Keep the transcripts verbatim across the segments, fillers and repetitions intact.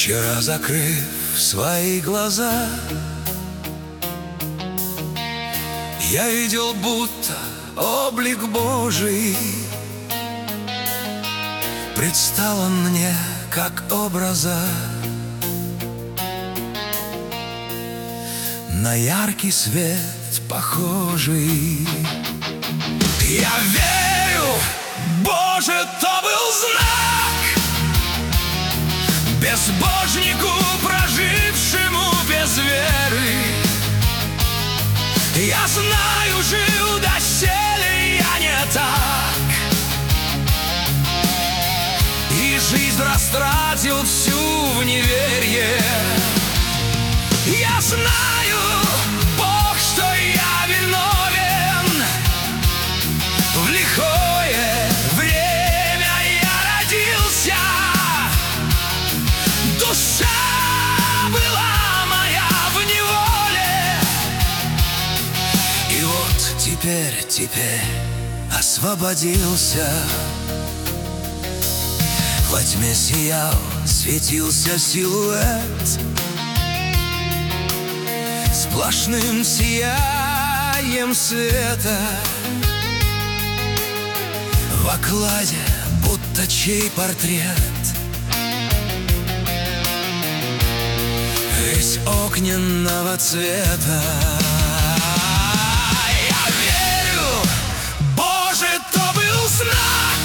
Вчера, закрыв свои глаза, я видел будто облик Божий. Предстал он мне как образа на яркий свет похожий. Я верю, Боже, то был знак безбожнику, прожившему без веры. Я знаю, жил доселе я не так, и жизнь растратил всю в неверие. Я знаю, Бог, что я виновен. В лихое время я родился, душа была моя в неволе. И вот теперь, теперь освободился. Во тьме сиял, светился силуэт сплошным сиянием света. В окладе будто чей портрет, весь огненного цвета. Я верю, Боже, то был знак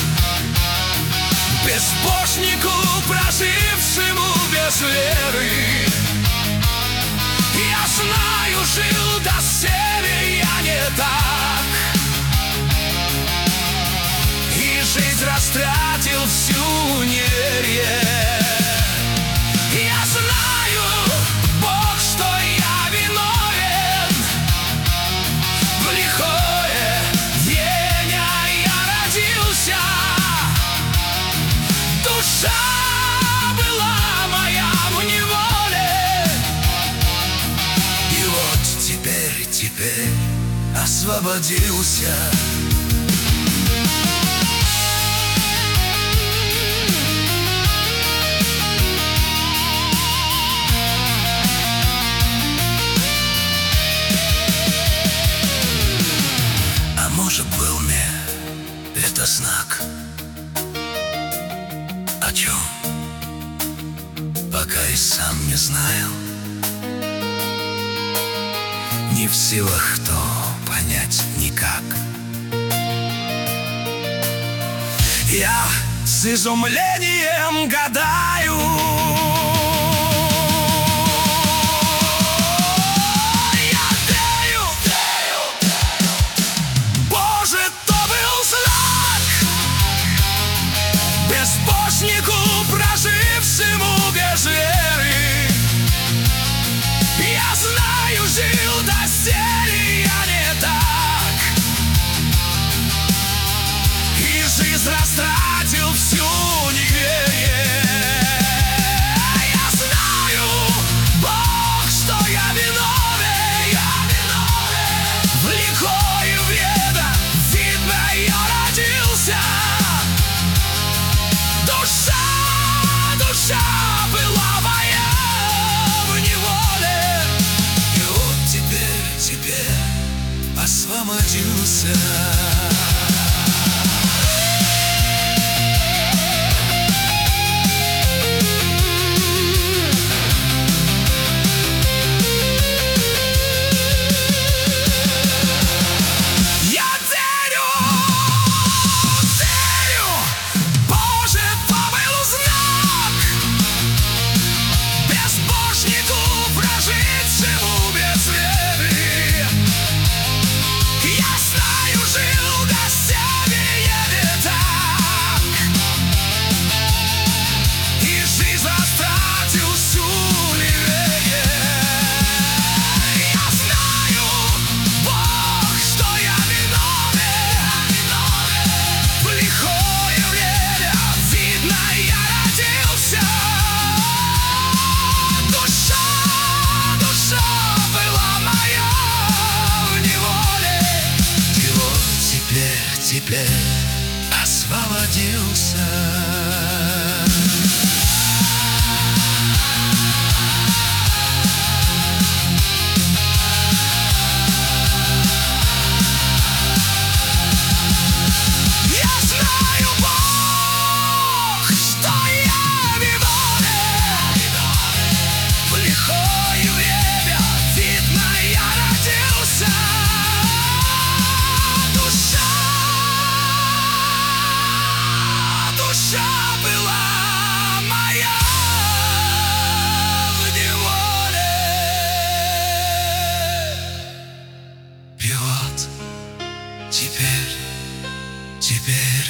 безбожнику, прожившему без веры. Я знаю, жил доселе я не так, и жизнь растратил всю неверие. Я знаю, Бог, что я виновен. В лихое время я родился, душа была моя в неволе. И вот теперь, теперь освободился. А может, был мне это знак? О чем? Пока и сам не знаю. Не в силах то понять никак. Я с изумлением гадаю, я верю, Боже, то был знак безбожнику, прожившему без веры. Я знаю, жил доселе я не так, и жизнь растратил всю неверие. Я знаю, Бог, что я виновен, я виновен. В лихое время, видно, я родился, душа, душа была моя в неволе. И вот теперь, теперь освободился. Теперь освободился.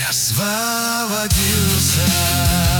освободился.